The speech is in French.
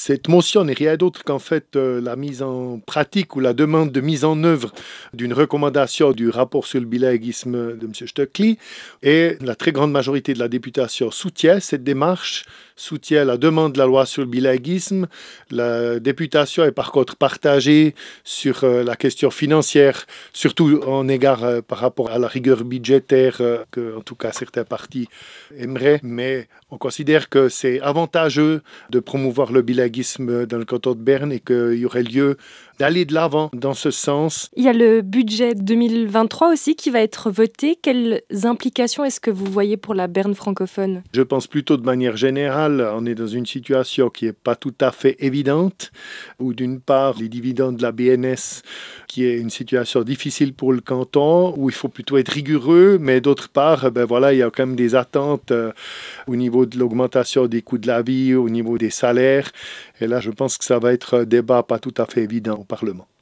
Cette motion n'est rien d'autre qu'en fait la mise en pratique ou la demande de mise en œuvre d'une recommandation du rapport sur le bilinguisme de M. Stöckli. Et la très grande majorité de la députation soutient cette démarche, soutient la demande de la loi sur le bilinguisme. La députation est par contre partagée sur la question financière, surtout en égard par rapport à la rigueur budgétaire que, en tout cas, certains partis aimeraient. Mais on considère que c'est avantageux de promouvoir le bilinguisme dans le canton de Berne et qu'il y aurait lieu d'aller de l'avant dans ce sens. Il y a le budget 2023 aussi qui va être voté. Quelles implications est-ce que vous voyez pour la Berne francophone ? Je pense plutôt de manière générale, on est dans une situation qui n'est pas tout à fait évidente, où d'une part, les dividendes de la BNS, qui est une situation difficile pour le canton, où il faut plutôt être rigoureux, mais d'autre part, il y a quand même des attentes au niveau de l'augmentation des coûts de la vie, au niveau des salaires. Et là, je pense que ça va être un débat pas tout à fait évident au Parlement.